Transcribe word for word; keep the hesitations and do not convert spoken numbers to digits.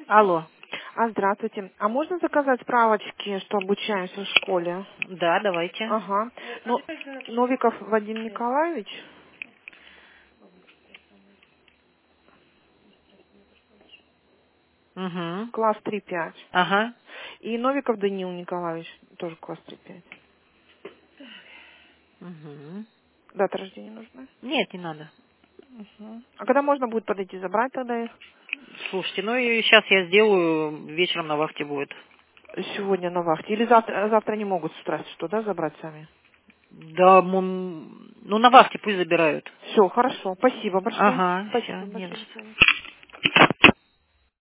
Алло. А, здравствуйте. А можно заказать справочки, что обучаемся в школе? Да, давайте. Ага. Ну, Новиков Вадим Николаевич, Угу. класс три пять. Ага. И Новиков Даниил Николаевич, тоже класс три пять. Угу. Дата рождения нужна? Нет, не надо. Угу. А когда можно будет подойти забрать тогда их? Слушайте, ну и сейчас я сделаю, вечером на вахте будет. Сегодня на вахте. Или завтра, завтра не могут с утра, что, да, забрать сами? Да, м, ну на вахте пусть забирают. Все, хорошо. Спасибо большое. Ага, все, Спасибо не за большое. До что. свидания.